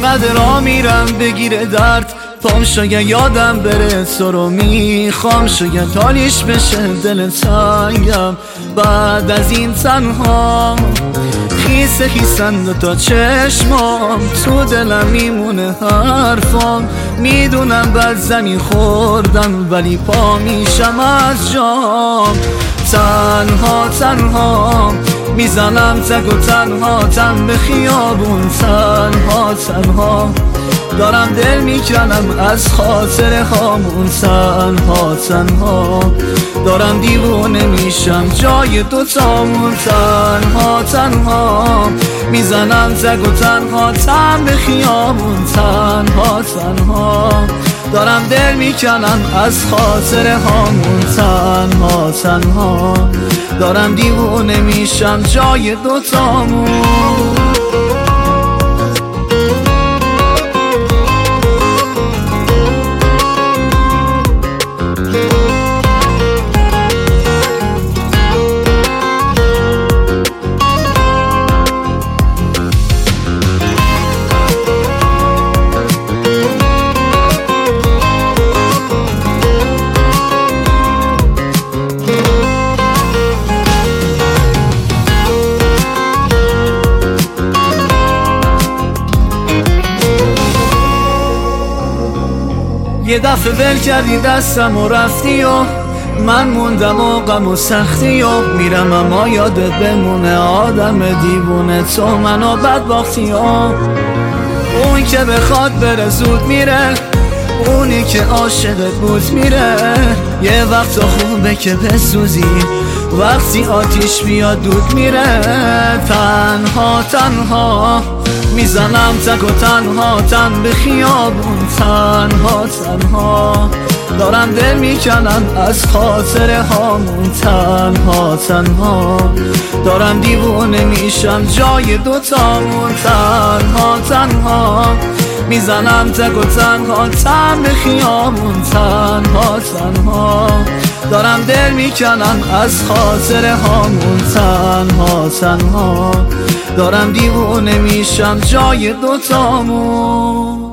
انقدر را میرم بگیره درد پام، شاید یادم بره تو رو میخوام، شاید حالیش بشه دل تنگم بعد از این تنها. خیسه خیسن دوتا چشمام، تو دلم میمونه حرفام، میدونم بد زمین خوردم ولی پا میشم از جام. تنها تنها میزنم تک و تنها تن به خیابون، تنها تنها دارم دل میکنم از خاطر هامون، تنها تنها دارم دیوونه میشم جای دوتامون، تنها تنها میزنم تک و تنها تن به خیابون، تنها تنها دارم دل میکنم از خاطر هامون، تنها تنها دارم دیوونه میشم جای دوتامون. یه دفعه ول کردی دستم و رفتی و من موندم و غم و سختی و میرم اما یادت بمونه آدم دیوونه تو منو بدبختی و اون که بخواد بره زود میره، اونی که عاشقت بود میره. یه وقت خوبه که بسوزی وقتی آتیش بیاد دود میره. تنها تنها میزنم تک و تنها تن به خیابون، تنها تنها دارم دل میکنم از خاطر هامون، تنها تنها دارم دیوونه میشم جای دوتامون، تنها تنها میزنم تک و تنها تن به خیابون، تنها تنها دارم دل میکنم از خاطر هامون، تنها تنها دارم دیوونه میشم جای دوتامون.